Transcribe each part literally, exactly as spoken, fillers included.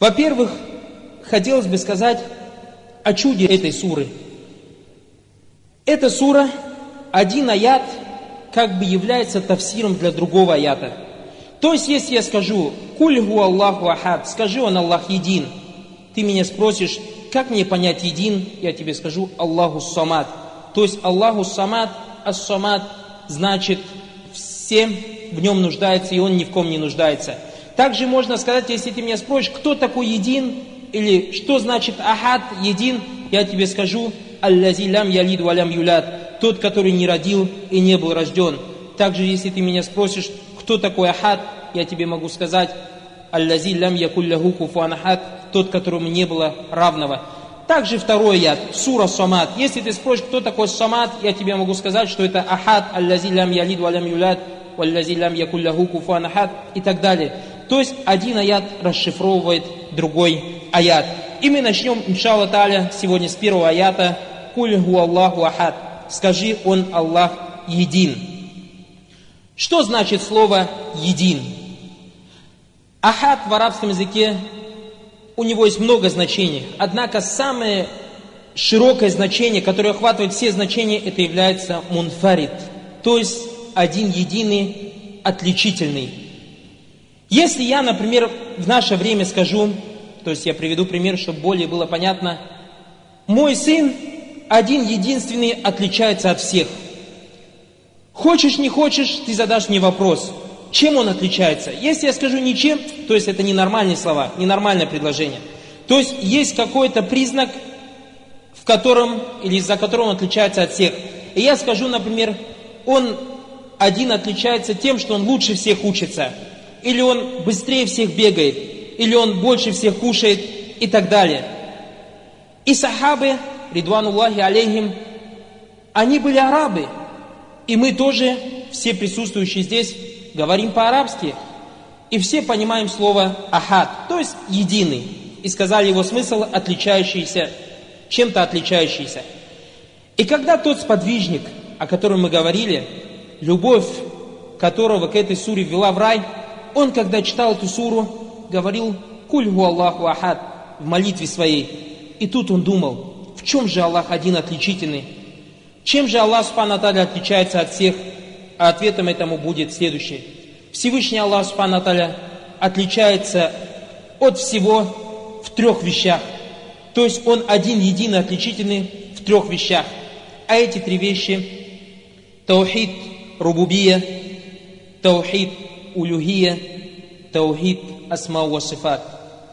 Во-первых, хотелось бы сказать о чуде этой суры. Эта сура, один аят, как бы является тафсиром для другого аята. То есть, если я скажу «Куль гу Аллаху ахад», скажи «Он Аллах един», ты меня спросишь, как мне понять един, я тебе скажу «Аллаху самад». То есть Аллаху самад, ас-самад, значит, все в нем нуждаются, и он ни в ком не нуждается. Также можно сказать, если ты меня спросишь, кто такой един, или что значит ахад, един, я тебе скажу «Аллази лям ялид ва лям юлад», тот, который не родил и не был рожден. Также, если ты меня спросишь, кто такой ахад, я тебе могу сказать «Аллази лям якулляху куфуан ахад», тот, которому не было равного. Также второй аят, сура Самад. Если ты спросишь, кто такой Самад, я тебе могу сказать, что это ахад, аллази лям ялид ва лям юлад, валлази лям якулляху куфуан ахад и так далее. То есть один аят расшифровывает другой аят. И мы начнем, иншаллах тааля, сегодня с первого аята. Куль гу Аллаху ахад. Скажи, Он Аллах един. Что значит слово един? Ахад в арабском языке, у него есть много значений. Однако самое широкое значение, которое охватывает все значения, это является мунфарид. То есть один единый, отличительный. Если я, например, в наше время скажу, то есть я приведу пример, чтобы более было понятно, мой сын один единственный отличается от всех. Хочешь, не хочешь, ты задашь мне вопрос, чем он отличается. Если я скажу ничем, то есть это ненормальные слова, ненормальное предложение. То есть есть какой-то признак, в котором или из-за которого он отличается от всех. И я скажу, например, он один отличается тем, что он лучше всех учится, или он быстрее всех бегает, или он больше всех кушает и так далее. И сахабы, ридвануллахи алейхим, они были арабы. И мы тоже, все присутствующие здесь, говорим по-арабски. И все понимаем слово ахад, то есть единый. И сказали его смысл отличающийся, чем-то отличающийся. И когда тот сподвижник, о котором мы говорили, любовь которого к этой суре ввела в рай, он, когда читал эту суру, говорил «Куль гу Аллаху ахад» в молитве своей. И тут он думал, в чем же Аллах один отличительный? Чем же Аллах Субхану ва Тааля отличается от всех? А ответом этому будет следующее. Всевышний Аллах Субхану ва Тааля отличается от всего в трех вещах. То есть Он один единый отличительный в трех вещах. А эти три вещи – таухид рубубия, таухид улюхия, таухид асма ва сифат.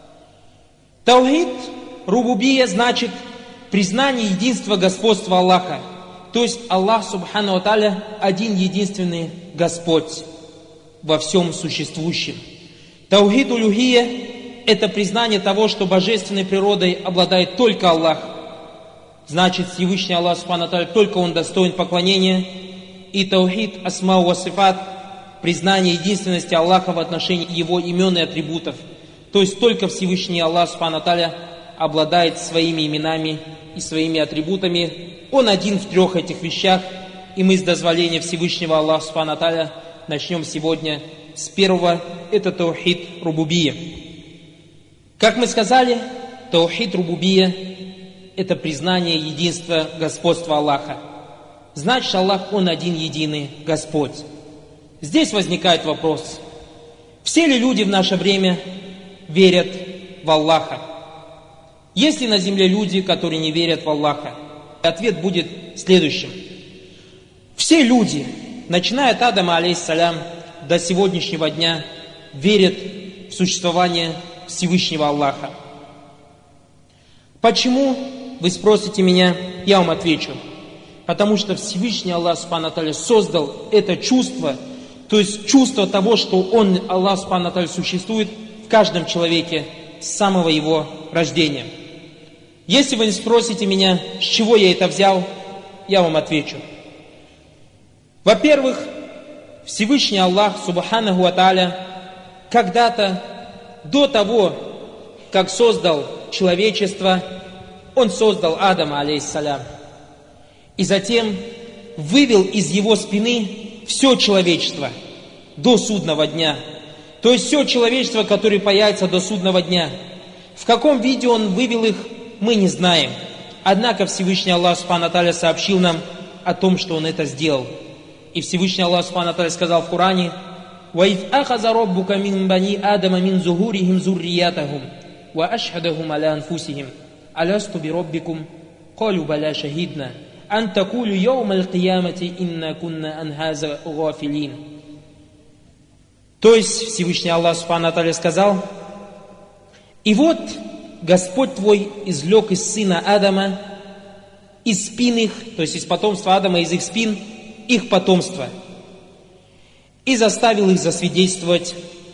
Таухид рубубия значит признание единства господства Аллаха. То есть Аллах Субхану ва Тааля один единственный Господь во всем существующем. Таухид улюхия – это признание того, что божественной природой обладает только Аллах. Значит, Всевышний Аллах Субхану ва Тааля, только Он достоин поклонения. И таухид асма ва сифат – признание единственности Аллаха в отношении Его имен и атрибутов. То есть только Всевышний Аллах Субхану ва Тааля обладает своими именами и своими атрибутами. Он один в трех этих вещах, и мы с дозволения Всевышнего Аллаха Субхану ва Тааля начнем сегодня с первого, это таухид рубубия. Как мы сказали, таухид рубубия – это признание единства господства Аллаха. Значит, Аллах, Он один единый Господь. Здесь возникает вопрос, все ли люди в наше время верят в Аллаха? Есть ли на земле люди, которые не верят в Аллаха? Ответ будет следующим. Все люди, начиная от Адама, алейхиссалям, до сегодняшнего дня, верят в существование Всевышнего Аллаха. Почему, вы спросите меня, я вам отвечу. Потому что Всевышний Аллах Субхану ва Тааля создал это чувство, то есть чувство того, что Он, Аллах Субхану ва Тааля, существует в каждом человеке с самого его рождения. Если вы не спросите меня, с чего я это взял, я вам отвечу. Во-первых, Всевышний Аллах Субханаху ва Тааля когда-то, до того, как создал человечество, Он создал Адама, алейхиссалям, и затем вывел из его спины все человечество до судного дня. То есть все человечество, которое появится до судного дня. В каком виде Он вывел их, мы не знаем. Однако Всевышний Аллах Субхану ва Тааля сообщил нам о том, что Он это сделал. И Всевышний Аллах Субхану ва Тааля сказал в Коране: وَإِذْ أَخَذَ رَبُّكَ مِنْ بَنِي آدَمَ مِنْ ظُهُورِهِمْ ذُرِّيَّتَهُمْ وَأَشْهَدَهُمْ عَلَى أَنفُسِهِمْ أَلَسْتُ بِرَبِّكُمْ قَالُوا بَلَى شَهِدْنَا أَنْ تَقُولُوا يَوْمَ الْقِيَامَةِ إِنَّا كُنَّا عَنْ هَذَا غَافِلِينَ. То есть Всевышний Аллах Субхану ва Тааля сказал: и вот Господь твой извлек из сына Адама, из спин их, то есть из потомства Адама, из их спин, их потомство, и заставил их засвидетельствовать,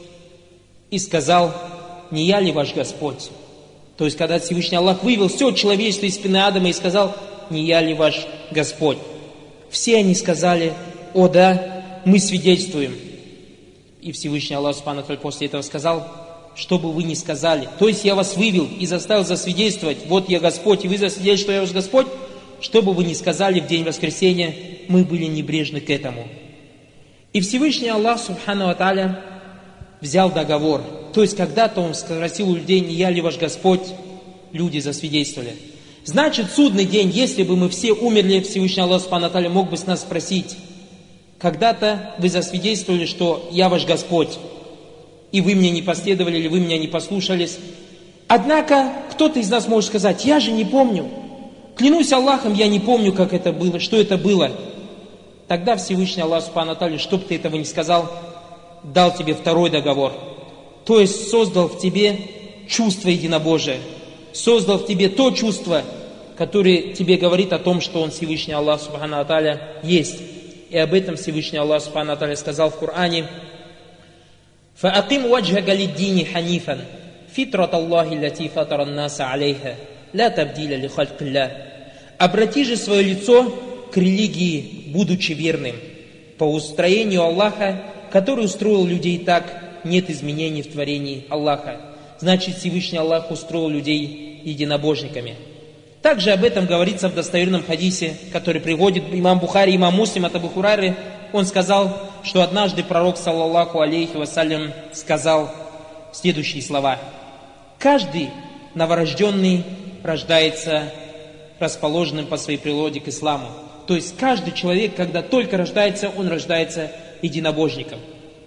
и сказал: не я ли ваш Господь? То есть, когда Всевышний Аллах вывел все человечество из спины Адама и сказал: не я ли ваш Господь? Все они сказали: о да, мы свидетельствуем. И Всевышний Аллах Субхану ва Тааля после этого сказал: чтобы вы не сказали. То есть я вас вывел и заставил засвидетельствовать: вот я Господь, и вы засвидетельствуете, что я ваш Господь, чтобы вы не сказали в день воскресения: мы были небрежны к этому. И Всевышний Аллах Субхану ва Тааля взял договор. То есть когда-то Он спросил у людей: не я ли ваш Господь? Люди засвидетельствовали. Значит, судный день, если бы мы все умерли, Всевышний Аллах Субхану ва Тааля мог бы с нас спросить: когда-то вы засвидетельствовали, что я ваш Господь, и вы мне не последовали, или вы меня не послушались. Однако кто-то из нас может сказать: я же не помню. Клянусь Аллахом, я не помню, как это было, что это было. Тогда Всевышний Аллах Субхану ва Тааля, чтоб ты этого не сказал, дал тебе второй договор. То есть создал в тебе чувство единобожия. Создал в тебе то чувство, которое тебе говорит о том, что Он, Всевышний Аллах Субхану ва Тааля, есть. И об этом Всевышний Аллах Субхану ва Тааля сказал в Коране: فَأَقِمْ وَجْهَكَ لِلدِّينِ حَنِيفًا فِطْرَةَ اللَّهِ الَّتِي فَطَرَ النَّاسَ عَلَيْهَا لَا تَبْدِيلَ لِخَلْقِ اللَّهِ. Обрати же свое лицо к религии, будучи верным, по устроению Аллаха, который устроил людей так, нет изменений в творении Аллаха. Значит, Всевышний Аллах устроил людей единобожниками. Также об этом говорится в достоверном хадисе, который приводит имам Бухари и имам Муслим от Абу Хурайры. Он сказал, что однажды пророк, саллаллаху алейхи вассалям, сказал следующие слова: каждый новорожденный рождается расположенным по своей природе к исламу. То есть каждый человек, когда только рождается, он рождается единобожником.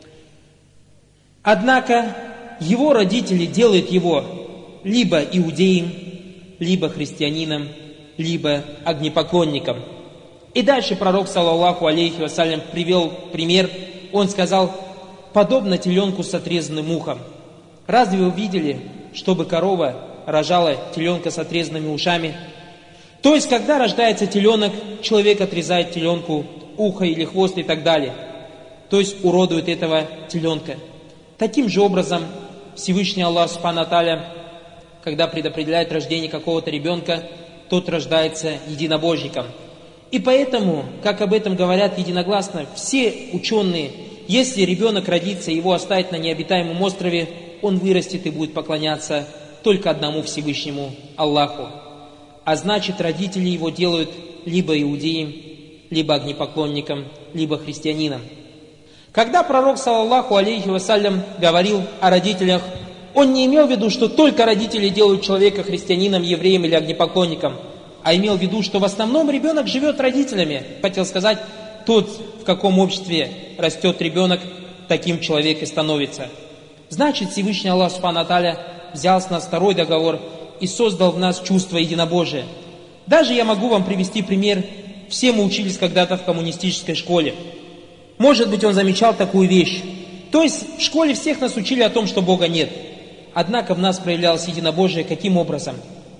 Однако его родители делают его либо иудеем, либо христианином, либо огнепоклонником. И дальше пророк, саллаллаху алейхи вассалям, привел пример. Он сказал: подобно теленку с отрезанным ухом. Разве вы видели, чтобы корова рожала теленка с отрезанными ушами? То есть, когда рождается теленок, человек отрезает теленку ухо или хвост и так далее. То есть, уродует этого теленка. Таким же образом, Всевышний Аллах Субхану ва Тааля, когда предопределяет рождение какого-то ребенка, тот рождается единобожником. И поэтому, как об этом говорят единогласно все ученые, если ребенок родится и его оставить на необитаемом острове, он вырастет и будет поклоняться только одному Всевышнему Аллаху. А значит, родители его делают либо иудеем, либо огнепоклонником, либо христианином. Когда пророк, саллаллаху алейхи вассалям, говорил о родителях, он не имел в виду, что только родители делают человека христианином, евреем или огнепоклонником, а имел в виду, что в основном ребенок живет родителями. Хотел сказать, тот, в каком обществе растет ребенок, таким человек и становится. Значит, Всевышний Аллах Субхану ва Тааля взял с нас второй договор и создал в нас чувство единобожия. Даже я могу вам привести пример. Все мы учились когда-то в коммунистической школе. Может быть, он замечал такую вещь. То есть в школе всех нас учили о том, что Бога нет. Однако в нас проявлялось единобожие каким образом?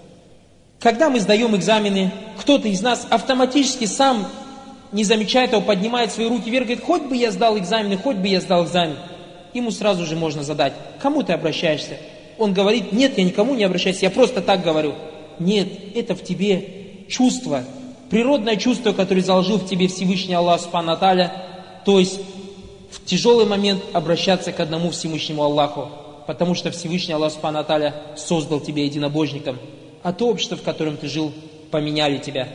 Когда мы сдаем экзамены, кто-то из нас автоматически сам, не замечая этого, поднимает свои руки вверх и говорит: хоть бы я сдал экзамены, хоть бы я сдал экзамен. Ему сразу же можно задать: кому ты обращаешься? Он говорит: нет, я никому не обращаюсь, я просто так говорю. Нет, это в тебе чувство, природное чувство, которое заложил в тебе Всевышний Аллах Субхану ва Тааля. То есть в тяжелый момент обращаться к одному Всевышнему Аллаху, потому что Всевышний Аллах Субхану ва Тааля создал тебя единобожником, а то общество, в котором ты жил, поменяли тебя.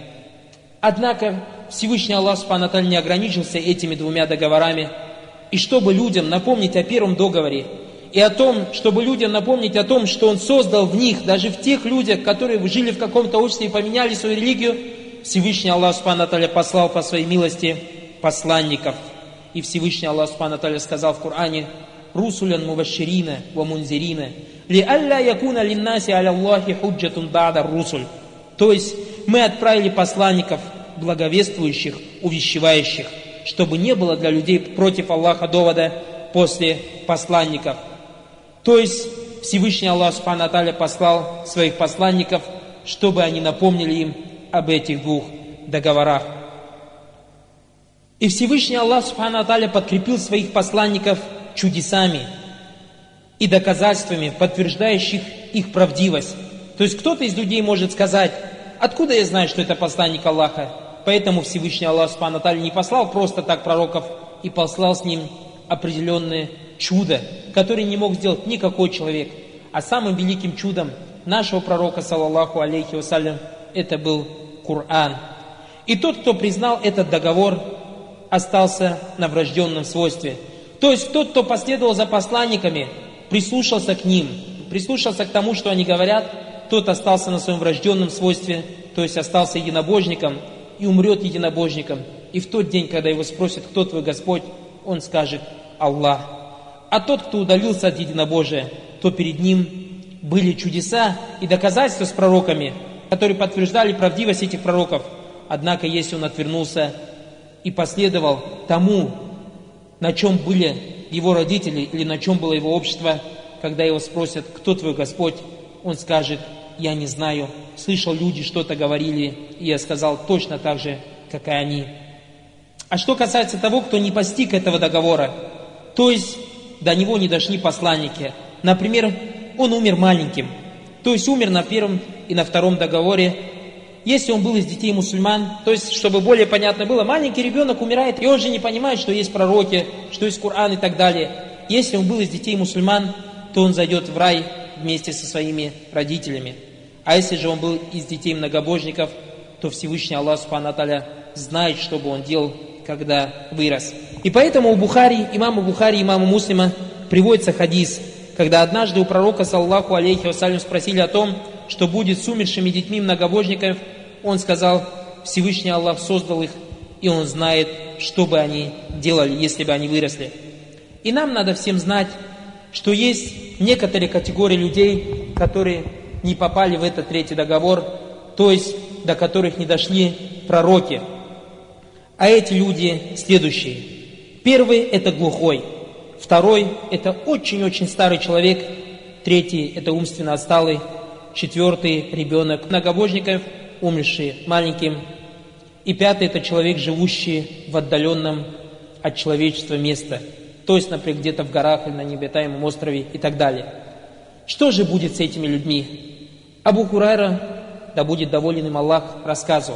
Однако Всевышний Аллах Субхану ва Тааля не ограничился этими двумя договорами. И чтобы людям напомнить о первом договоре и о том, чтобы людям напомнить о том, что Он создал в них, даже в тех людях, которые жили в каком-то обществе и поменяли свою религию, Всевышний Аллах Субхану ва Тааля послал по своей милости посланников. И Всевышний Аллах Субхану ва Тааля сказал в Коране: «Русулян мубашширина ва мунзирина, ли алля якуна линнаси аля Аллахи худжатун ба'да русуль». То есть мы отправили посланников, благовествующих, увещевающих, чтобы не было для людей против Аллаха довода после посланников. То есть Всевышний Аллах Субхану ва Тааля послал своих посланников, чтобы они напомнили им об этих двух договорах. И Всевышний Аллах Субхану ва Тааля подкрепил своих посланников чудесами и доказательствами, подтверждающих их правдивость. То есть кто-то из людей может сказать: откуда я знаю, что это посланник Аллаха? Поэтому Всевышний Аллах Субхану ва Тааля не послал просто так пророков, и послал с ним определенное чудо, которое не мог сделать никакой человек. А самым великим чудом нашего пророка, саллаллаху алейхи вассалям, это был Коран. И тот, кто признал этот договор, остался на врожденном свойстве. То есть тот, кто последовал за посланниками, прислушался к ним, прислушался к тому, что они говорят, тот остался на своем врожденном свойстве, то есть остался единобожником и умрет единобожником. И в тот день, когда его спросят: кто твой Господь, он скажет: Аллах. А тот, кто удалился от единобожия, то перед ним были чудеса и доказательства с пророками, которые подтверждали правдивость этих пророков. Однако, если он отвернулся и последовал тому, на чем были его родители или на чем было его общество, когда его спросят: кто твой Господь, он скажет: я не знаю, слышал, люди что-то говорили, и я сказал точно так же, как и они. А что касается того, кто не постиг этого договора, то есть до него не дошли посланники, например, он умер маленьким, то есть умер на первом и на втором договоре. Если он был из детей мусульман, то есть, чтобы более понятно было, маленький ребенок умирает, и он же не понимает, что есть пророки, что есть Коран и так далее. Если он был из детей мусульман, то он зайдет в рай вместе со своими родителями. А если же он был из детей многобожников, то Всевышний Аллах Субхану ва Тааля знает, что бы он делал, когда вырос. И поэтому у Бухари, имама Бухари, имама Муслима приводится хадис, когда однажды у пророка, саллаллаху алейхи вассалям, спросили о том, что будет с умершими детьми многобожников, он сказал: Всевышний Аллах создал их, и Он знает, что бы они делали, если бы они выросли. И нам надо всем знать, что есть некоторые категории людей, которые не попали в этот третий договор, то есть до которых не дошли пророки. А эти люди следующие. Первый – это глухой. Второй – это очень-очень старый человек. Третий – это умственно отсталый. Четвертый – ребенок многобожников, умерший маленьким. И пятый – это человек, живущий в отдаленном от человечества месте. То есть, например, где-то в горах или на необитаемом острове и так далее. Что же будет с этими людьми? Абу Хурайра, да будет доволен им Аллах, рассказывал: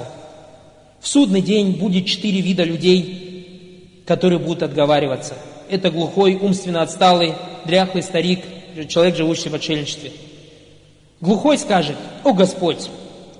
в судный день будет четыре вида людей, которые будут отговариваться. Это глухой, умственно отсталый, дряхлый старик, человек, живущий в отшельничестве. Глухой скажет: о Господь,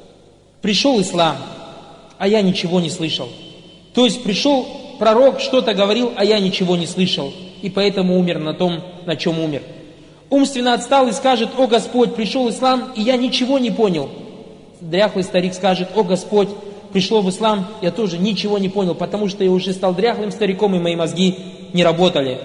пришел ислам, а я ничего не слышал. То есть пришел пророк, что-то говорил, а я ничего не слышал, и поэтому умер на том, на чем умер. Умственно отсталый скажет: о Господь, пришел ислам, и я ничего не понял. Дряхлый старик скажет: о Господь, пришло в ислам, я тоже ничего не понял, потому что я уже стал дряхлым стариком, и мои мозги не работали.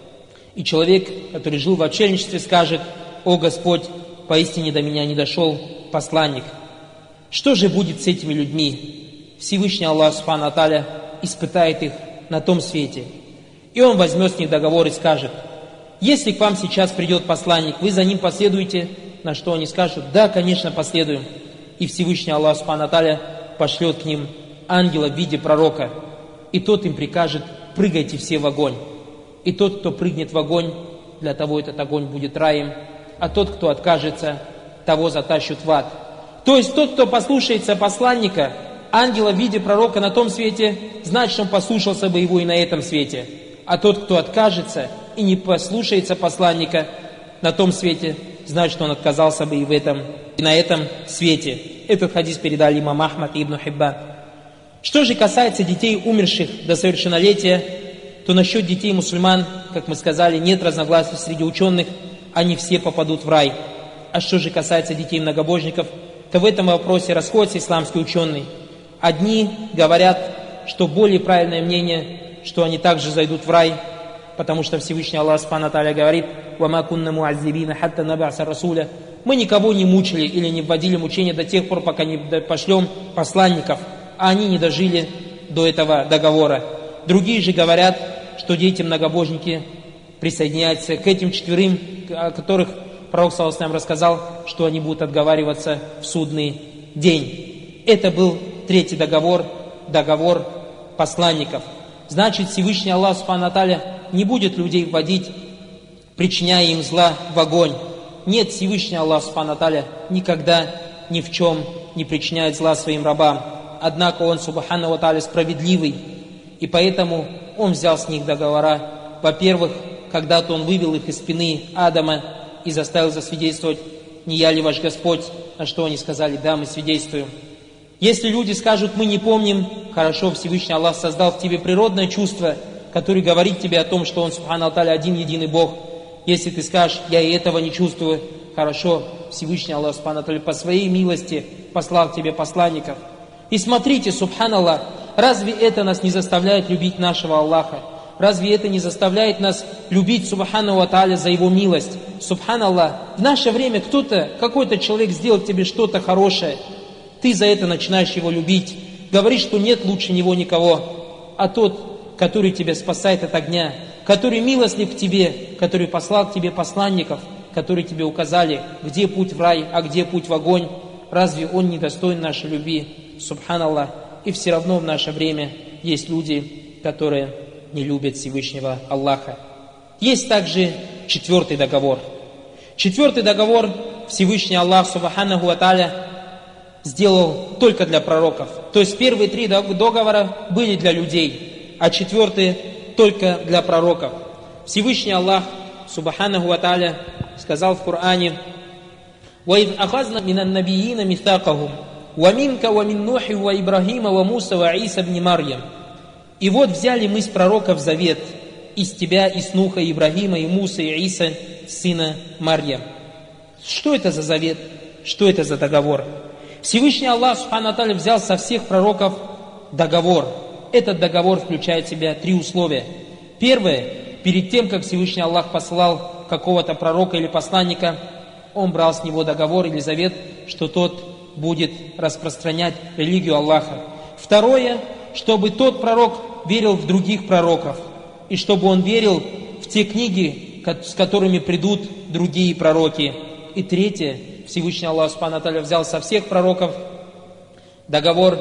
И человек, который жил в отшельничестве, скажет: о Господь, поистине до меня не дошел посланник. Что же будет с этими людьми? Всевышний Аллах Субхану ва Тааля испытает их на том свете. И Он возьмет с них договор и скажет: если к вам сейчас придет посланник, вы за ним последуете? На что они скажут: да, конечно, последуем. И Всевышний Аллах Субхану ва Тааля пошлет к ним ангела в виде пророка, и тот им прикажет: прыгайте все в огонь. И тот, кто прыгнет в огонь, для того этот огонь будет раем, а тот, кто откажется, того затащат в ад. То есть тот, кто послушается посланника, ангела в виде пророка на том свете, значит, он послушался бы его и на этом свете. А тот, кто откажется и не послушается посланника на том свете, значит, он отказался бы и в этом, и на этом свете. Этот хадис передали имам Ахмад и Ибн Хиббан. Что же касается детей, умерших до совершеннолетия, то насчет детей мусульман, как мы сказали, нет разногласий среди ученых, они все попадут в рай. А что же касается детей многобожников, то в этом вопросе расходятся исламские ученые. Одни говорят, что более правильное мнение, что они также зайдут в рай, потому что Всевышний Аллах Субхану ва Тааля говорит: «Вама кунна муаззибина хатта наб'аса расуля». Мы никого не мучили или не вводили мучения до тех пор, пока не пошлем посланников, а они не дожили до этого договора. Другие же говорят, что дети многобожники присоединяются к этим четверым, о которых пророк саллаллаху алейхи ва саллям рассказал, что они будут отговариваться в судный день. Это был третий договор, договор посланников. Значит, Всевышний Аллах Субхану ва Тааля не будет людей вводить, причиняя им зла, в огонь. Нет, Всевышний Аллах Субхану ва Тааля никогда ни в чем не причиняет зла своим рабам. Однако Он Субхану ва Тааля справедливый, и поэтому Он взял с них договора. Во-первых, когда-то Он вывел их из спины Адама и заставил засвидетельствовать: «Не я ли ваш Господь?» На что они сказали: «Да, мы свидетельствуем». Если люди скажут: «Мы не помним», хорошо, Всевышний Аллах создал в тебе природное чувство, которое говорит тебе о том, что Он Субхану ва Тааля один единый Бог. Если ты скажешь: «Я и этого не чувствую», хорошо, Всевышний Аллах Субхану ва Тааля по своей милости послал тебе посланников. И смотрите, Субханаллах, разве это нас не заставляет любить нашего Аллаха? Разве это не заставляет нас любить Субхану ва Тааля за Его милость? Субханаллах, в наше время кто-то, какой-то человек сделал тебе что-то хорошее, ты за это начинаешь его любить, говоришь, что нет лучше него никого. А тот, который тебя спасает от огня, который милостлив к тебе, который послал к тебе посланников, которые тебе указали, где путь в рай, а где путь в огонь, разве он не достоин нашей любви? Субханаллах. И все равно в наше время есть люди, которые не любят Всевышнего Аллаха. Есть также четвертый договор. Четвертый договор Всевышний Аллах Субханаху ва Тааля сделал только для пророков. То есть первые три договора были для людей, а четвертый только для пророков. Всевышний Аллах Субханаху ва Тааля сказал в Коране: «Ваид ахазна минан набиина мистакахум, ва минка ва мин Нухи ва Ибрахима ва Муса ва Иса бни Марьям». И вот взяли мы с пророков завет из тебя, и с Нуха, и Ибрахима, и Муса, и Иса, сына Марьям. Что это за завет? Что это за договор? Всевышний Аллах Субхану ва Тааля взял со всех пророков договор. Этот договор включает в себя три условия. Первое: перед тем, как Всевышний Аллах послал какого-то пророка или посланника, он брал с него договор или завет, что тот будет распространять религию Аллаха. Второе: чтобы тот пророк верил в других пророков, и чтобы он верил в те книги, с которыми придут другие пророки. И третье: Всевышний Аллах Субхану ва Тааля взял со всех пророков договор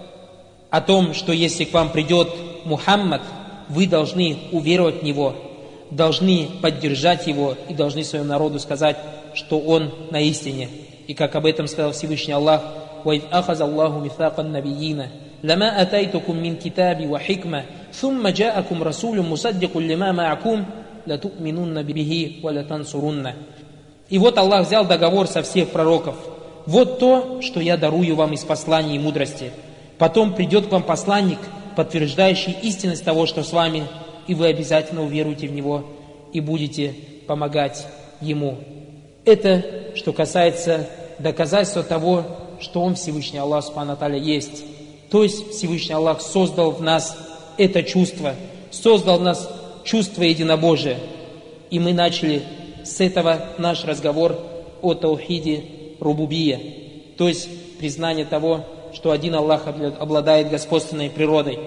о том, что если к вам придет Мухаммад, вы должны уверовать в него, должны поддержать его и должны своему народу сказать, что он на истине. И как об этом сказал Всевышний Аллах: «Ваид ахаза Аллаху митакан набиина, лама атайтукум мин китаби ва хикма, сумма джаакум расулюм мусаддикун лима маакум, лату'минунна бихи ва латансурунна». И вот Аллах взял договор со всех пророков. Вот то, что я дарую вам из посланий и мудрости. Потом придет к вам посланник, подтверждающий истинность того, что с вами, и вы обязательно уверуете в него и будете помогать ему. Это, что касается доказательства того, что Он Всевышний Аллах Субхану ва Тааля есть. То есть Всевышний Аллах создал в нас это чувство, создал в нас чувство единобожия. И мы начали с этого наш разговор о таухиде рубубия, то есть признание того, что один Аллах обладает господственной природой.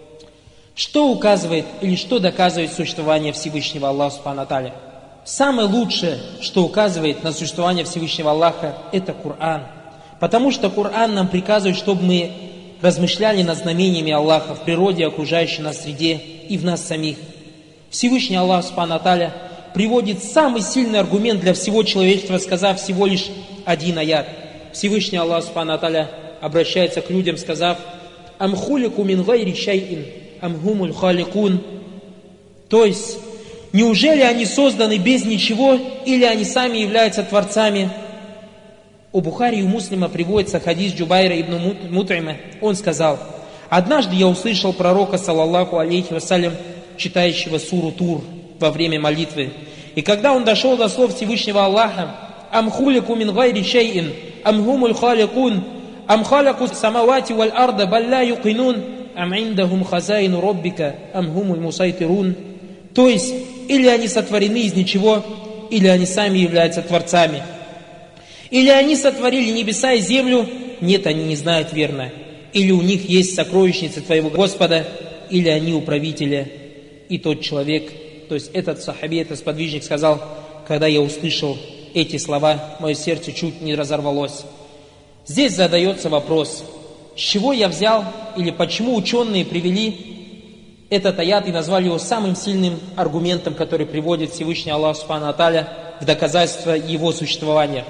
Что указывает или что доказывает существование Всевышнего Аллаха Субхану ва Тааля? Самое лучшее, что указывает на существование Всевышнего Аллаха, это Коран. Потому что Коран нам приказывает, чтобы мы размышляли над знамениями Аллаха в природе, окружающей нас среде и в нас самих. Всевышний Аллах Субхану ва Тааля приводит самый сильный аргумент для всего человечества, сказав всего лишь один аят. Всевышний Аллах Субхану ва Тааля обращается к людям, сказав: «Ам хулику мин гайри шайин, ам хумуль халикун». То есть, неужели они созданы без ничего, или они сами являются творцами? У Бухари и у Муслима приводится хадис Джубайра ибн Мут'има. Он сказал: «Однажды я услышал пророка, саллаллаху алейхи вассалям, читающего суру Тур во время молитвы. И когда он дошел до слов Всевышнего Аллаха, «Ам хулику мин гайри шейин, ам хумуль халикун, ам халаку самавати валь арда, балля юкинун, ам индахум хазаину роббика, ам хумуль мусайтирун». То есть, или они сотворены из ничего, или они сами являются творцами. Или они сотворили небеса и землю, нет, они не знают верно. Или у них есть сокровищница твоего Господа, или они управители. И тот человек, то есть этот сахаби, этот сподвижник сказал, когда я услышал эти слова, мое сердце чуть не разорвалось. Здесь задается вопрос, с чего я взял, или почему ученые привели этот аят и назвали его самым сильным аргументом, который приводит Всевышний Аллах Субхану ва Тааля в доказательство его существования.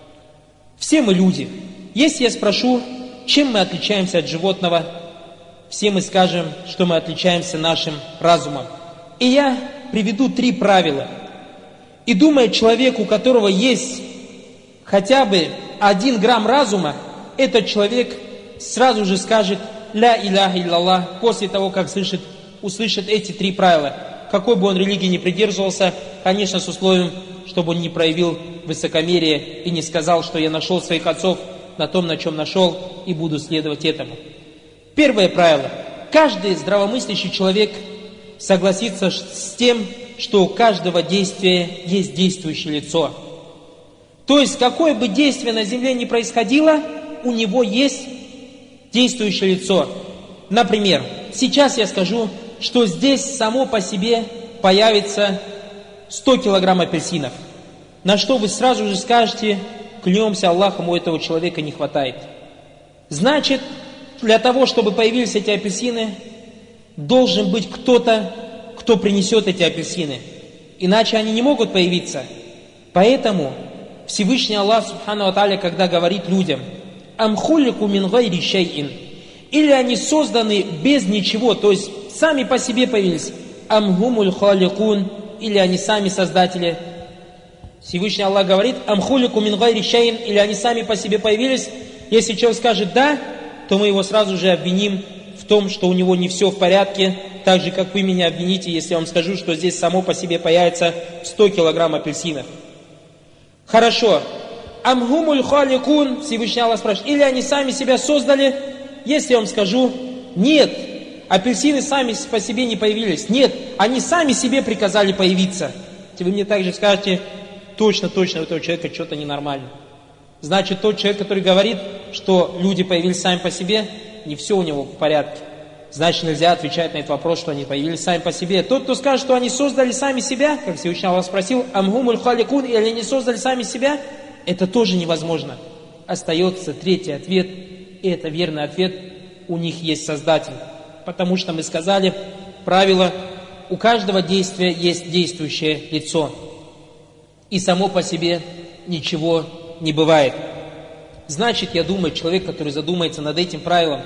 Все мы люди. Если я спрошу, чем мы отличаемся от животного, все мы скажем, что мы отличаемся нашим разумом. И я приведу три правила. И думаю, человек, у которого есть хотя бы один грамм разума, этот человек сразу же скажет «Ля иляха илляллах» после того, как слышит, услышит эти три правила. Какой бы он религии ни придерживался, конечно, с условием, чтобы он не проявил высокомерие и не сказал, что я нашел своих отцов на том, на чем нашел, и буду следовать этому. Первое правило. Каждый здравомыслящий человек согласится с тем, что у каждого действия есть действующее лицо. То есть, какое бы действие на земле ни происходило, у него есть действующее лицо. Например, сейчас я скажу, что здесь само по себе появится сто килограмм апельсинов. На что вы сразу же скажете, клянемся Аллахом, у этого человека не хватает. Значит, для того, чтобы появились эти апельсины, должен быть кто-то, кто принесет эти апельсины. Иначе они не могут появиться. Поэтому Всевышний Аллах Субхану ва Тааля, когда говорит людям, «Ам хулику мин гайри шейин», или они созданы без ничего, то есть сами по себе появились, «Ам хумуль халикун», или они сами создатели. Всевышний Аллах говорит, «Ам хулику мин гайри шейин», или они сами по себе появились. Если человек скажет «да», то мы его сразу же обвиним в том, что у него не все в порядке, так же, как вы меня обвините, если я вам скажу, что здесь само по себе появится сто килограмм апельсинов. Хорошо. Амгумуль халикун, Всевышний Аллах спрашивает, или они сами себя создали? Если я вам скажу, нет, апельсины сами по себе не появились. Нет, они сами себе приказали появиться. Вы мне также скажете, точно, точно, у этого человека что-то ненормально. Значит, тот человек, который говорит, что люди появились сами по себе, не все у него в порядке. Значит, нельзя отвечать на этот вопрос, что они появились сами по себе. Тот, кто скажет, что они создали сами себя, как Всевышний Аллах спросил, «Амгумуль халикун», или они создали сами себя, это тоже невозможно. Остается третий ответ, и это верный ответ, у них есть Создатель. Потому что мы сказали, правило, у каждого действия есть действующее лицо. И само по себе ничего не бывает. Значит, я думаю, человек, который задумается над этим правилом,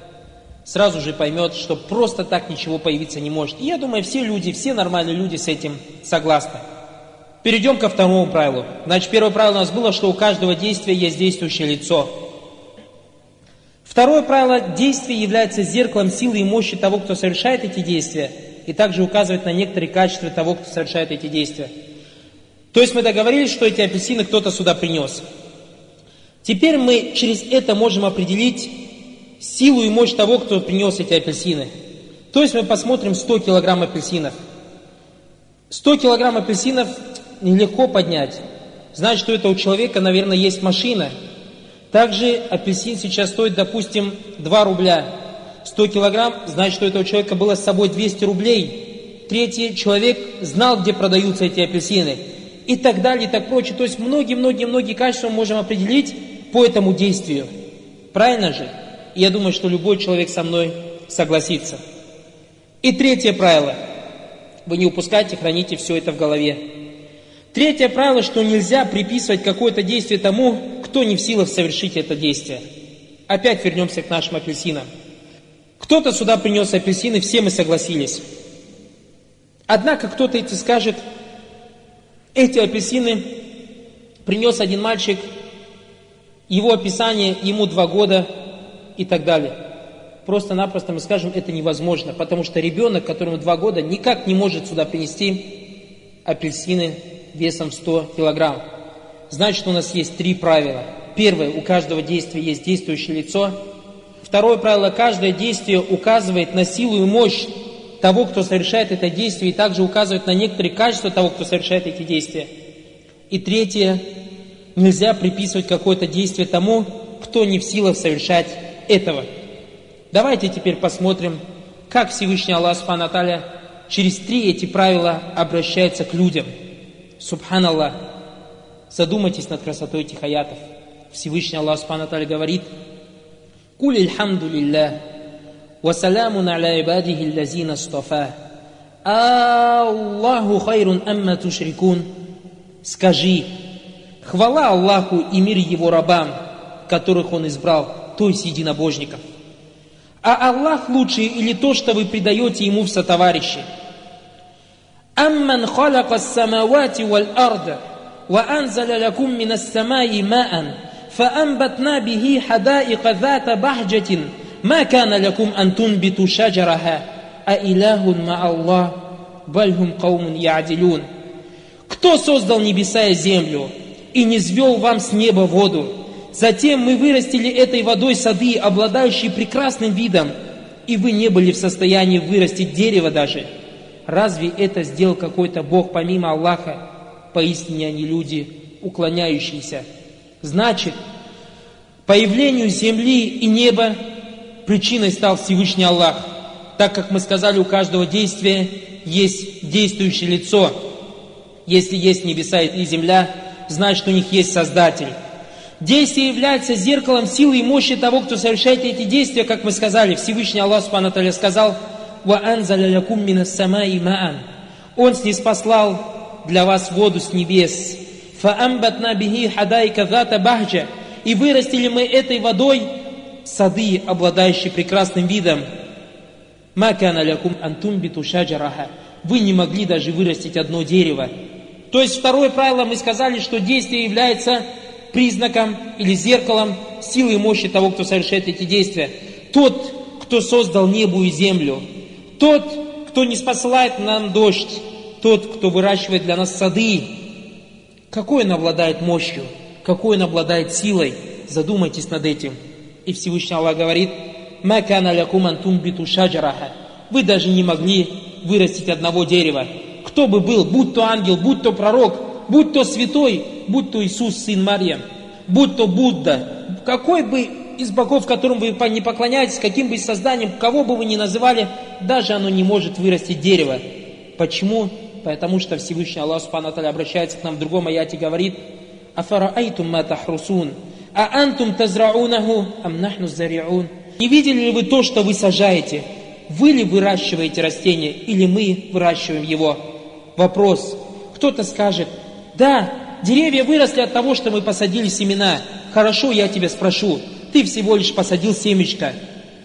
сразу же поймет, что просто так ничего появиться не может. И я думаю, все люди, все нормальные люди с этим согласны. Перейдем ко второму правилу. Значит, первое правило у нас было, что у каждого действия есть действующее лицо. Второе правило. Действие является зеркалом силы и мощи того, кто совершает эти действия, и также указывает на некоторые качества того, кто совершает эти действия. То есть мы договорились, что эти апельсины кто-то сюда принес. Теперь мы через это можем определить силу и мощь того, кто принес эти апельсины. То есть мы посмотрим сто килограмм апельсинов. сто килограмм апельсинов нелегко поднять. Значит, что это у человека, наверное, есть машина. Также апельсин сейчас стоит, допустим, два рубля. сто килограмм, значит, что у этого человека было с собой двести рублей. Третий человек знал, где продаются эти апельсины. И так далее, и так прочее. То есть многие-многие-многие качества мы можем определить по этому действию. Правильно же? И я думаю, что любой человек со мной согласится. И третье правило. Вы не упускайте, храните все это в голове. Третье правило, что нельзя приписывать какое-то действие тому, кто не в силах совершить это действие. Опять вернемся к нашим апельсинам. Кто-то сюда принес апельсины, все мы согласились. Однако кто-то эти скажет, эти апельсины принес один мальчик, его описание, ему два года и так далее. просто-напросто мы скажем, это невозможно, потому что ребенок, которому два года, никак не может сюда принести апельсины весом в сто килограмм. Значит, у нас есть три правила. Первое, у каждого действия есть действующее лицо. Второе правило, каждое действие указывает на силу и мощь того, кто совершает это действие, и также указывает на некоторые качества того, кто совершает эти действия. И третье, нельзя приписывать какое-то действие тому, кто не в силах совершать этого. Давайте теперь посмотрим, как Всевышний Аллах Субхану ва Тааля через три эти правила обращается к людям. Субханаллах. Задумайтесь над красотой этих аятов. Всевышний Аллах Субхану ва Тааля говорит: «Куль ильхамду лиллах, ва салямун аля ибадихи ллазина астафа, Аллаху хайрун амма тушрикун». Скажи: хвала Аллаху и мир Его рабам, которых Он избрал, то есть единобожников. А Аллах лучше или то, что вы предаете Ему в сотоварищи? «Амман халака ас-самавати валь-арда, ва анзаля лакум мина ас-самаи маан, фа амбатна бихи хадаика зата бахджатин, ма кана лакум ан тунбиту шаджараха, а илахун ма Аллах, бальхум каумун я'дилун». Кто создал небеса и землю и не звел вам с неба воду? Затем мы вырастили этой водой сады, обладающие прекрасным видом, и вы не были в состоянии вырастить дерево даже. Разве это сделал какой-то Бог помимо Аллаха? Поистине они люди, уклоняющиеся. Значит, появлению земли и неба причиной стал Всевышний Аллах, так как мы сказали, у каждого действия есть действующее лицо. Если есть небеса и земля, значит, у них есть Создатель. Действие является зеркалом силы и мощи того, кто совершает эти действия, как мы сказали. Всевышний Аллах Субхану ва Тааля сказал: «Ва анзаля лакум мина ас-самаи маан». Он ниспослал для вас воду с небес. «Фа амбатна бихи хадаика зата бахджа». И вырастили мы этой водой сады, обладающие прекрасным видом. «Ма кана лакум ан тунбиту шаджараха». Вы не могли даже вырастить одно дерево. То есть второе правило, мы сказали, что действие является признаком или зеркалом силы и мощи того, кто совершает эти действия. Тот, кто создал небо и землю, тот, кто не спосылает нам дождь, тот, кто выращивает для нас сады, какой он обладает мощью, какой он обладает силой, задумайтесь над этим. И Всевышний Аллах говорит: «Ма кана лакум ан тунбиту шаджараха». Вы даже не могли вырастить одного дерева. Кто бы был, будь то ангел, будь то пророк, будь то святой, будь то Иисус, сын Марьям, будь то Будда, какой бы из богов, которым вы не поклоняетесь, каким бы созданием, кого бы вы ни называли, даже оно не может вырастить дерево. Почему? Потому что Всевышний Аллах Субхану ва Тааля обращается к нам в другом аяте и говорит: «Афараайтум ма тахрусун, а антум тазраунаху, ам нахну зариун». Не видели ли вы то, что вы сажаете? Вы ли выращиваете растение, или мы выращиваем его? Вопрос. Кто-то скажет: да, деревья выросли от того, что мы посадили семена. Хорошо, я тебя спрошу, ты всего лишь посадил семечко.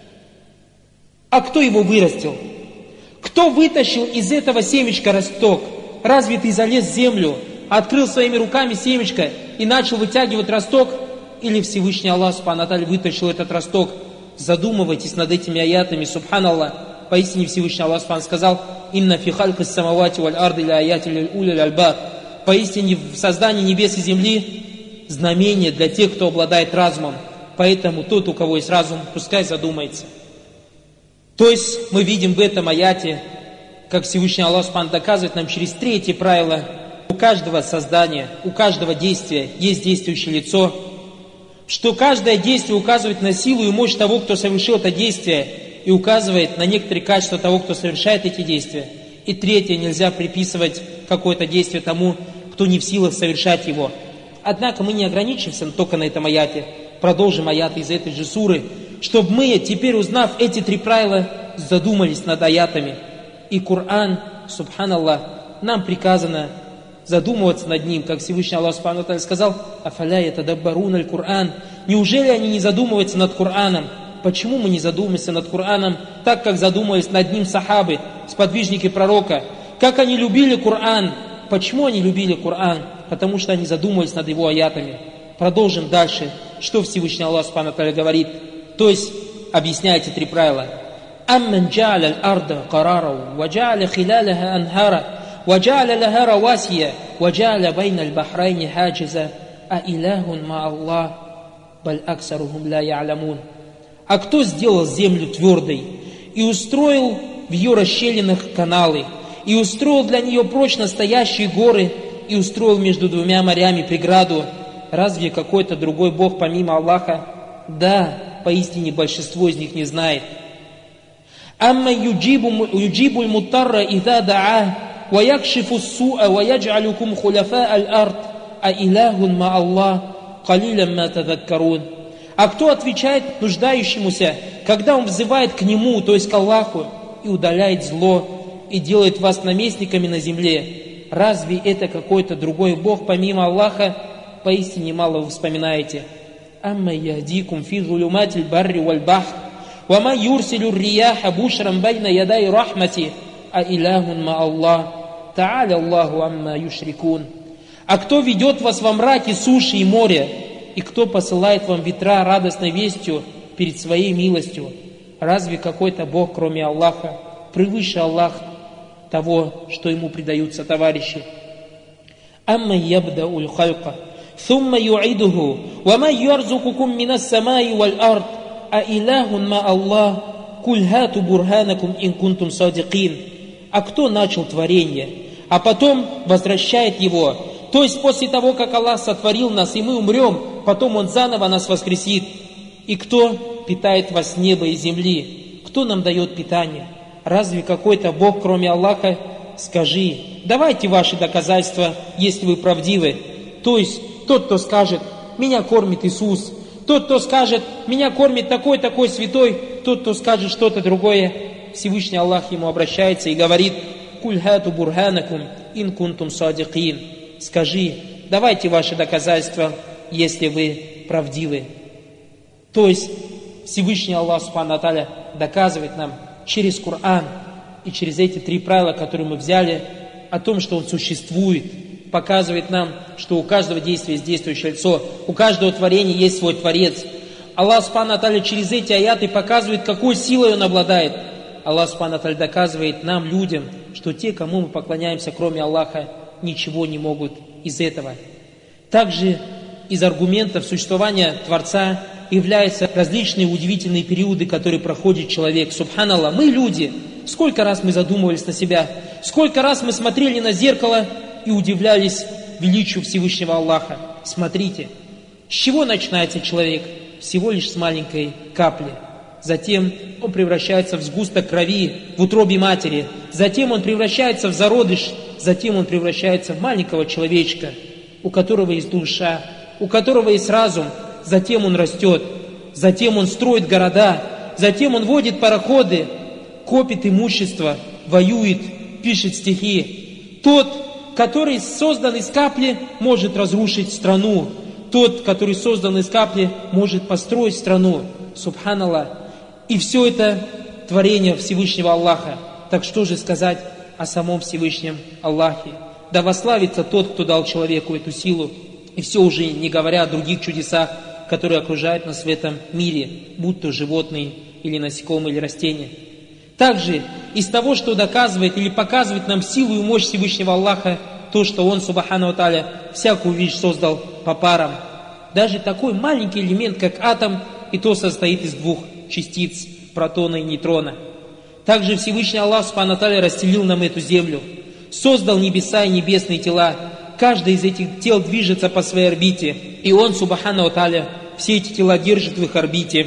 А кто его вырастил? Кто вытащил из этого семечка росток? Разве ты залез в землю, открыл своими руками семечко и начал вытягивать росток? Или Всевышний Аллах Субхану ва Тааля вытащил этот росток? Задумывайтесь над этими аятами, субханаллах. Поистине Всевышний Аллах Субхану сказал: «Инна фи халькис самавати валь арды ля аяти лиль улил альбаб». Поистине в создании небес и земли знамение для тех, кто обладает разумом. Поэтому тот, у кого есть разум, пускай задумается. То есть мы видим в этом аяте, как Всевышний Аллах Субхану доказывает нам через третье правило: у каждого создания, у каждого действия есть действующее лицо, что каждое действие указывает на силу и мощь того, кто совершил это действие, и указывает на некоторые качества того, кто совершает эти действия. И третье, нельзя приписывать какое-то действие тому, кто не в силах совершать его. Однако мы не ограничимся только на этом аяте, продолжим аяты из этой же суры, чтобы мы, теперь узнав эти три правила, задумались над аятами. И Коран, субханаллах, нам приказано задумываться над ним, как Всевышний Аллах Субхану ва Тааля сказал: «Афаля ятадаббарун аль-Кур'ан». Неужели они не задумываются над Кораном? Почему мы не задумаемся над Кораном, так как задумывались над ним сахабы, сподвижники пророка? Как они любили Коран? Почему они любили Коран? Потому что они задумывались над его аятами. Продолжим дальше, что Всевышний Аллах Субхану ва Тааля говорит. То есть объясняя эти три правила. «Амман джа'аля аль-арда карарау, ва джа'аля хилалаха анхара, ва джа'аля лаха равасия, ва джа'аля байна аль-бахрайни хаджиза, а илахун ма Аллах, баль аксарухум ла я'лямун». А кто сделал землю твердой и устроил в ее расщелинах каналы, и устроил для нее прочно стоящие горы, и устроил между двумя морями преграду, разве какой-то другой Бог помимо Аллаха? Да, поистине большинство из них не знает. «Амма юджибу аль-муттарра иза да'ах, ва якшифу ас-су'a, ва ядж'алюкум хуляфа аль-ард, а илахун ма Аллах, калилям ма тазаккарун». А кто отвечает нуждающемуся, когда он взывает к нему, то есть к Аллаху, и удаляет зло, и делает вас наместниками на земле? Разве это какой-то другой Бог помимо Аллаха? Поистине мало вы вспоминаете. «Амма яхдикум фи зулюматиль барри валь бахр, ва ма юрсилю рияха бушрам байна ядай рахмати, а илахун ма Аллах, та'аля Аллаху амма юшрикун». А кто ведет вас во мраке суши и моря, и кто посылает вам ветра радостной вестью перед своей милостью? Разве какой-то Бог, кроме Аллаха, превыше Аллах того, что ему предаются товарищи? «Амма ябдa'уль халька, thumma ю'идуху, ва ма ярзукукум минас самаи валь ард, а илахун ма Аллах, куль хату бурханакум ин кунтум садикин». А кто начал творение, а потом возвращает его? То есть после того, как Аллах сотворил нас, и мы умрем, потом Он заново нас воскресит. И кто питает вас с неба и земли? Кто нам дает питание? Разве какой-то Бог, кроме Аллаха? Скажи, давайте ваши доказательства, если вы правдивы. То есть тот, кто скажет, меня кормит Иисус, тот, кто скажет, меня кормит такой-такой святой, тот, кто скажет что-то другое, Всевышний Аллах ему обращается и говорит: «Куль хату бурханакум ин кунтум садикин». Скажи, давайте ваши доказательства, если вы правдивы. То есть Всевышний Аллах Субхану ва Тааля доказывает нам через Коран и через эти три правила, которые мы взяли, о том, что Он существует, показывает нам, что у каждого действия есть действующее лицо, у каждого творения есть свой Творец. Аллах Субхану ва Тааля через эти аяты показывает, какой силой Он обладает. Аллах Субхану ва Тааля доказывает нам, людям, что те, кому мы поклоняемся, кроме Аллаха, ничего не могут из этого. Также из аргументов существования Творца являются различные удивительные периоды, которые проходит человек. Субханаллах, мы люди, сколько раз мы задумывались на себя, сколько раз мы смотрели на зеркало и удивлялись величию Всевышнего Аллаха. Смотрите, с чего начинается человек? Всего лишь с маленькой капли. Затем он превращается в сгусток крови в утробе матери. Затем он превращается в зародыш. Затем он превращается в маленького человечка, у которого есть душа, у которого есть разум. Затем он растет. Затем он строит города. Затем он водит пароходы, копит имущество, воюет, пишет стихи. Тот, который создан из капли, может разрушить страну. Тот, который создан из капли, может построить страну. Субханаллах. И все это творение Всевышнего Аллаха. Так что же сказать о самом Всевышнем Аллахе? Да восславится тот, кто дал человеку эту силу. И все уже не говоря о других чудесах, которые окружают нас в этом мире, будь то животные или насекомые или растения. Также из того, что доказывает или показывает нам силу и мощь Всевышнего Аллаха, то, что Он, Субхану ва Тааля, всякую вещь создал по парам. Даже такой маленький элемент, как атом, и то состоит из двух частиц, протона и нейтрона. Также Всевышний Аллах Субхану ва Тааля расстелил нам эту землю, создал небеса и небесные тела. Каждое из этих тел движется по своей орбите, и Он, Субхану ва Тааля, все эти тела держит в их орбите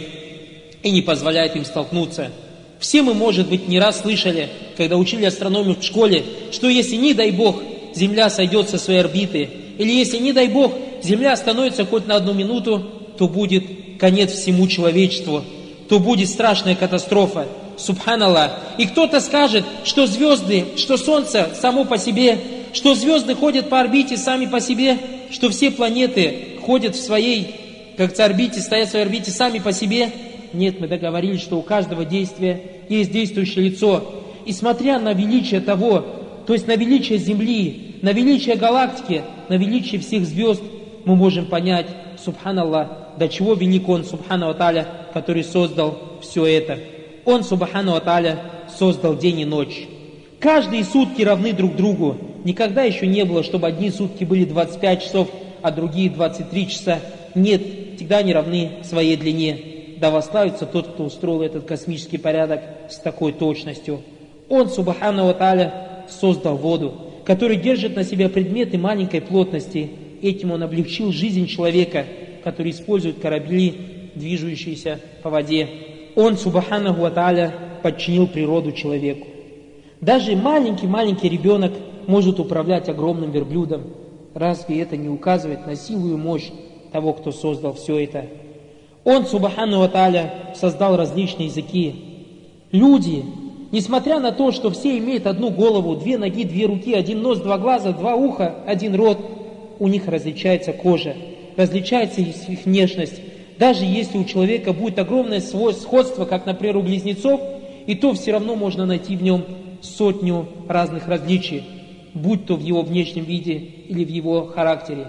и не позволяет им столкнуться. Все мы, может быть, не раз слышали, когда учили астрономию в школе, что если, не дай Бог, Земля сойдет со своей орбиты, или если, не дай Бог, Земля остановится хоть на одну минуту, то будет конец всему человечеству, то будет страшная катастрофа. Субханаллах. И кто-то скажет, что звезды, что Солнце само по себе, что звезды ходят по орбите сами по себе, что все планеты ходят в своей, как в орбите, стоят в своей орбите сами по себе. Нет, мы договорились, что у каждого действия есть действующее лицо. И смотря на величие того, то есть на величие Земли, на величие галактики, на величие всех звезд, мы можем понять, субханаллах, до чего велик Он, субхану ва тааля, который создал все это. Он, субхану ва тааля, создал день и ночь. Каждые сутки равны друг другу. Никогда еще не было, чтобы одни сутки были двадцать пять часов, а другие двадцать три часа. Нет, всегда они равны своей длине. Да восславится тот, кто устроил этот космический порядок с такой точностью. Он, субхану ва тааля, создал воду, который держит на себе предметы маленькой плотности. Этим он облегчил жизнь человека, который использует корабли, движущиеся по воде. Он, субхану ва тааля, подчинил природу человеку. Даже маленький-маленький ребенок может управлять огромным верблюдом. Разве это не указывает на силу и мощь того, кто создал все это? Он, субхану ва тааля, создал различные языки. Люди, несмотря на то, что все имеют одну голову, две ноги, две руки, один нос, два глаза, два уха, один рот, у них различается кожа, различается их внешность. Даже если у человека будет огромное сходство, как, например, у близнецов, и то все равно можно найти в нем сотню разных различий, будь то в его внешнем виде или в его характере.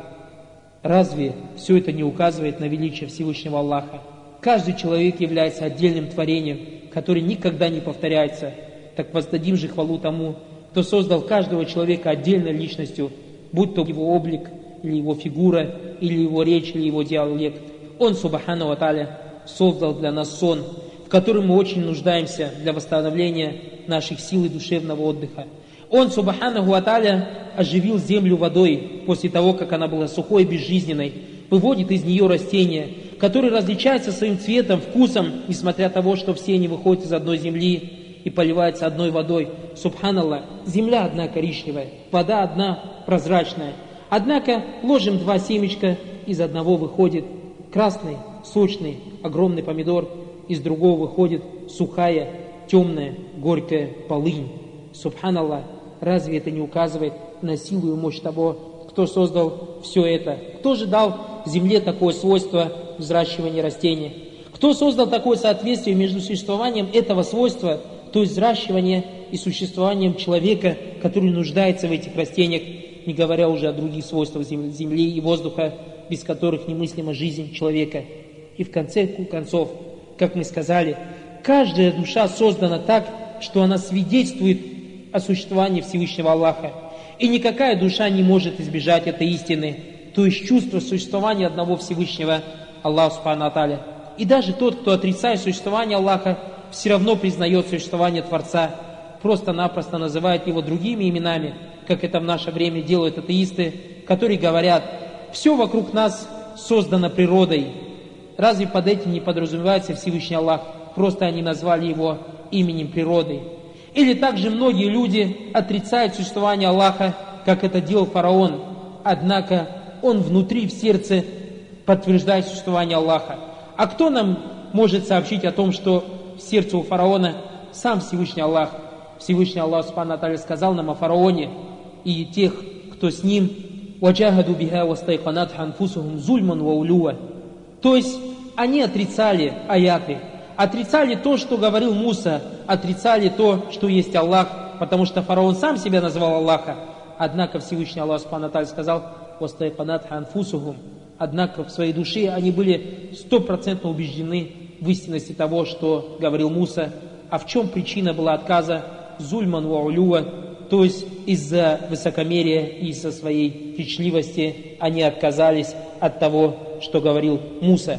Разве все это не указывает на величие Всевышнего Аллаха? Каждый человек является отдельным творением, которое никогда не повторяется. Так воздадим же хвалу тому, кто создал каждого человека отдельной личностью, будь то его облик, или его фигура, или его речь, или его диалект. Он, субхану ва тааля, создал для нас сон, в котором мы очень нуждаемся для восстановления наших сил и душевного отдыха. Он, субхану ва тааля, оживил землю водой после того, как она была сухой и безжизненной, выводит из нее растения, которые различаются своим цветом, вкусом, несмотря на то, что все они выходят из одной земли и поливаются одной водой. Субханаллах, земля одна коричневая, вода одна прозрачная. Однако ложим два семечка, из одного выходит красный, сочный, огромный помидор, из другого выходит сухая, темная, горькая полынь. Субханаллах, разве это не указывает на силу и мощь того, кто создал все это? Кто же дал земле такое свойство взращивания растения? Кто создал такое соответствие между существованием этого свойства, то есть взращивания, и существованием человека, который нуждается в этих растениях, не говоря уже о других свойствах земли и воздуха, без которых немыслима жизнь человека? И в конце концов, как мы сказали, каждая душа создана так, что она свидетельствует о существовании Всевышнего Аллаха. И никакая душа не может избежать этой истины, то есть чувство существования одного Всевышнего Аллаха субхану ва тааля. И даже тот, кто отрицает существование Аллаха, все равно признает существование Творца, просто-напросто называет его другими именами, как это в наше время делают атеисты, которые говорят: все вокруг нас создано природой. Разве под этим не подразумевается Всевышний Аллах? Просто они назвали его именем природы. Или также многие люди отрицают существование Аллаха, как это делал фараон. Однако он внутри, в сердце, подтверждает существование Аллаха. А кто нам может сообщить о том, что в сердце у фараона сам Всевышний Аллах? Всевышний Аллах субхану ва тааля сказал нам о фараоне и тех, кто с ним: «Ваджахаду биха вастайқанатха анфусухум зульман ва улюва». То есть они отрицали аяты, отрицали то, что говорил Муса, отрицали то, что есть Аллах, потому что фараон сам себя назвал Аллаха. Однако Всевышний Аллах субхану ва тааля сказал: «Вастайқанатха анфусухум». Однако в своей душе они были стопроцентно убеждены в истинности того, что говорил Муса. А в чем причина была отказа? Зульман ва улюва, то есть из-за высокомерия и из-за своей кичливости они отказались от того, что говорил Муса.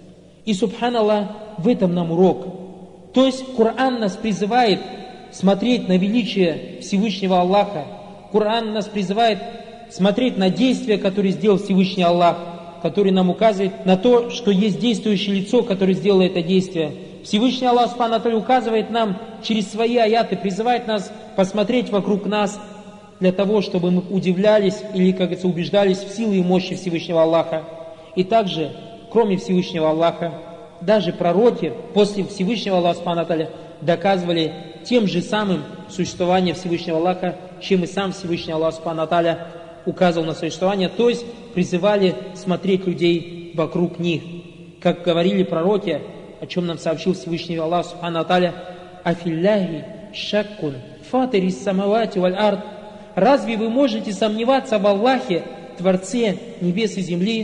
И, субханаллах, в этом нам урок. То есть Коран нас призывает смотреть на величие Всевышнего Аллаха. Коран нас призывает смотреть на действия, которые сделал Всевышний Аллах, который нам указывает на то, что есть действующее лицо, которое сделало это действие. Всевышний Аллах субхану ва тааля указывает нам через свои аяты, призывает нас посмотреть вокруг нас для того, чтобы мы удивлялись или, как говорится, убеждались в силе и мощи Всевышнего Аллаха. И также, кроме Всевышнего Аллаха, даже пророки после Всевышнего Аллаха субхану ва тааля доказывали тем же самым существование Всевышнего Аллаха, чем и сам Всевышний Аллах субхану ва тааля указывал на существование, то есть призывали смотреть людей вокруг них. Как говорили пророки, о чем нам сообщил Всевышний Аллах субхану ва тааля: «Афилляхи шаккун фатирис самавати валь ард». Разве вы можете сомневаться в Аллахе, Творце небес и земли?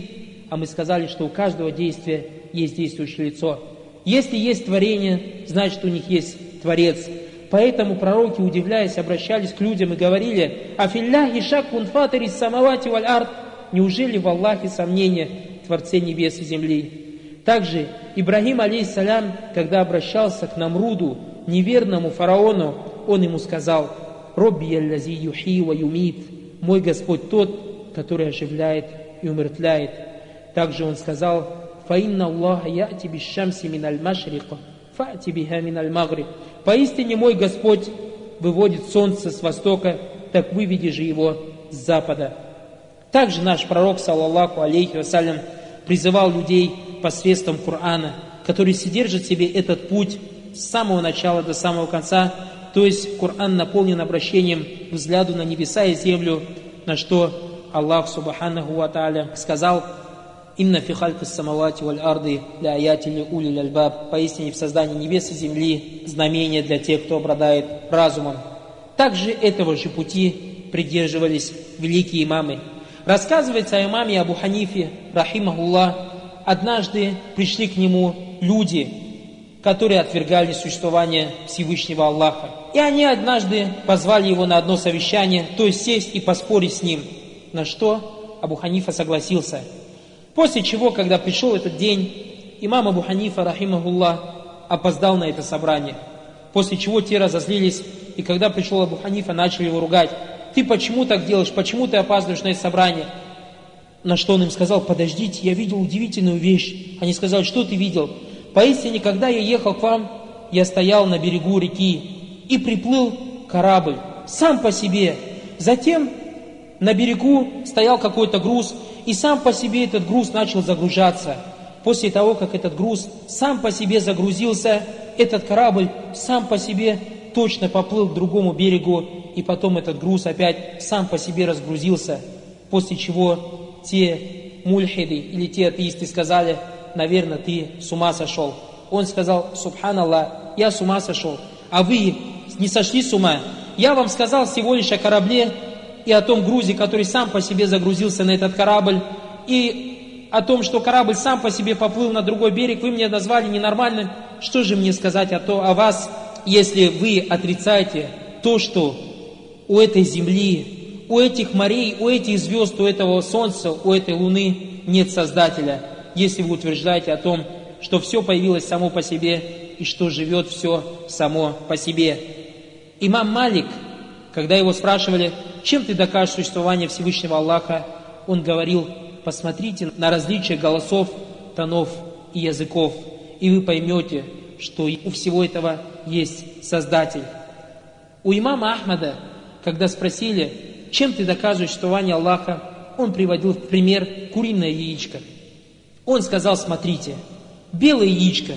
а мы сказали, что у каждого действия есть действующее лицо. Если есть творение, значит у них есть Творец. Поэтому пророки, удивляясь, обращались к людям и говорили: «Афилляхи шаккун фатирис самавати валь ард». Неужели в Аллахе сомнения, Творце небес и земли? Также Ибрагим, алейхиссалям, когда обращался к Намруду, неверному фараону, он ему сказал: «Робби яллази юхи ва юмит». Мой Господь тот, который оживляет и умертвляет. Также он сказал: «Фаинна Аллаха я'ти бишшамси миналь машриқа, фа'ти биха миналь магриб». Поистине мой Господь выводит солнце с востока, так выведи же его с запада. Также наш пророк, саллаллаху алейхи вассалям, призывал людей посредством Корана, который содержит в себе этот путь с самого начала до самого конца. То есть Коран наполнен обращением к взгляду на небеса и землю, на что Аллах субханаху ва тааля сказал: «Инна фи халькис самавати валь арды ля аяти ли улил альбаб». Поистине в создании небес и земли знамение для тех, кто обладает разумом. Также этого же пути придерживались великие имамы. Рассказывается о имаме Абу Ханифе, рахимахуллах, однажды пришли к нему люди, которые отвергали существование Всевышнего Аллаха. И они однажды позвали его на одно совещание, то есть сесть и поспорить с ним, на что Абу Ханифа согласился. После чего, когда пришел этот день, имам Абу Ханифа, рахимахуллах, опоздал на это собрание. После чего те разозлились, и когда пришел Абу Ханифа, начали его ругать: «Ты почему так делаешь? Почему ты опаздываешь на это собрание?» На что он им сказал: «Подождите, я видел удивительную вещь». Они сказали: «Что ты видел?» «Поистине, когда я ехал к вам, я стоял на берегу реки, и приплыл корабль, сам по себе. Затем на берегу стоял какой-то груз, и сам по себе этот груз начал загружаться. После того, как этот груз сам по себе загрузился, этот корабль сам по себе точно поплыл к другому берегу, и потом этот груз опять сам по себе разгрузился». После чего те мульхиды или те атеисты сказали: «Наверное, ты с ума сошел». Он сказал: «Субханаллах, я с ума сошел, а вы не сошли с ума. Я вам сказал всего лишь о корабле и о том грузе, который сам по себе загрузился на этот корабль, и о том, что корабль сам по себе поплыл на другой берег. Вы мне назвали ненормальным. Что же мне сказать о, то, о вас, если вы отрицаете то, что у этой земли, у этих морей, у этих звезд, у этого солнца, у этой луны нет Создателя, если вы утверждаете о том, что все появилось само по себе и что живет все само по себе». Имам Малик, когда его спрашивали: «Чем ты докажешь существование Всевышнего Аллаха?», он говорил: «Посмотрите на различия голосов, тонов и языков, и вы поймете, что у всего этого есть Создатель». У имама Ахмада, когда спросили: «Чем ты доказываешь существование Аллаха?», он приводил в пример куриное яичко. Он сказал: «Смотрите, белое яичко,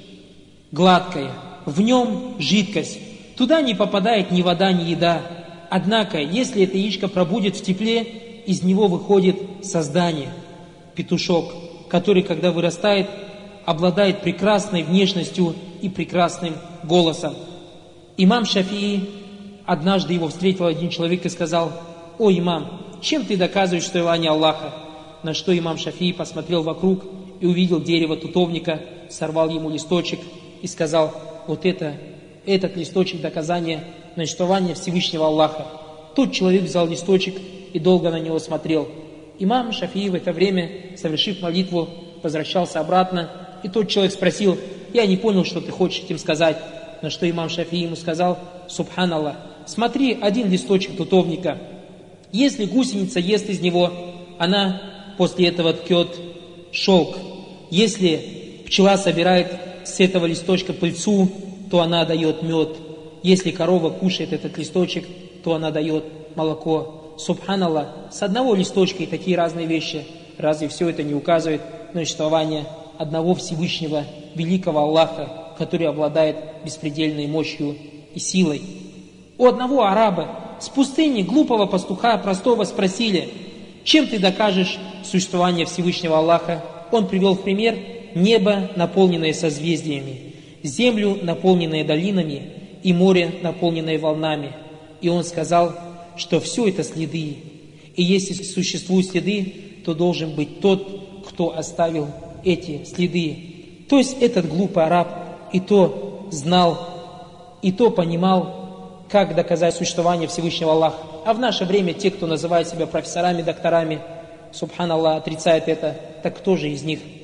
гладкое, в нем жидкость, туда не попадает ни вода, ни еда. Однако, если это яичко пробудет в тепле, из него выходит создание, петушок, который, когда вырастает, обладает прекрасной внешностью и прекрасным голосом». Имам Шафии, однажды его встретил один человек и сказал: «О, имам, чем ты доказываешь существование Аллаха?» На что имам Шафии посмотрел вокруг и увидел дерево тутовника, сорвал ему листочек и сказал: «Вот это, этот листочек доказания на существование Всевышнего Аллаха». Тот человек взял листочек и долго на него смотрел. Имам Шафии в это время, совершив молитву, возвращался обратно, и тот человек спросил: «Я не понял, что ты хочешь этим сказать». На что имам Шафии ему сказал: «Субханаллах, смотри, один листочек тутовника. Если гусеница ест из него, она после этого ткет шелк. Если пчела собирает с этого листочка пыльцу, то она дает мед. Если корова кушает этот листочек, то она дает молоко». Субханаллах, с одного листочка и такие разные вещи. Разве все это не указывает на существование одного Всевышнего, великого Аллаха, который обладает беспредельной мощью и силой? У одного араба с пустыни, глупого пастуха простого, спросили: «Чем ты докажешь существование Всевышнего Аллаха?» Он привел в пример небо, наполненное созвездиями, землю, наполненное долинами, и море, наполненное волнами. И он сказал, что все это следы. И если существуют следы, то должен быть тот, кто оставил эти следы. То есть этот глупый араб и то знал, и то понимал, как доказать существование Всевышнего Аллаха. А в наше время те, кто называет себя профессорами, докторами, субханаллах, отрицает это, так кто же из них